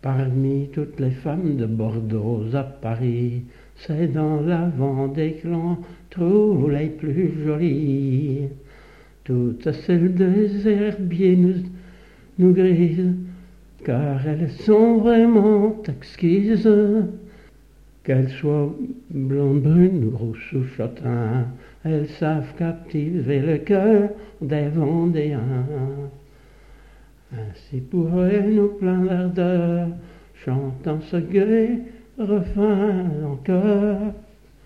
Parmi toutes les femmes de Bordeaux à Paris, c'est dans la Vendée que l'on trouve les plus jolies. Toutes celles des herbiers nous grisent, car elles sont vraiment exquises. Qu'elles soient blondes, brunes, rousses ou châtains, elles savent captiver le cœur des Vendéens. Ainsi pourraient-nous plein d'ardeur, chantant ce gai refrain encore.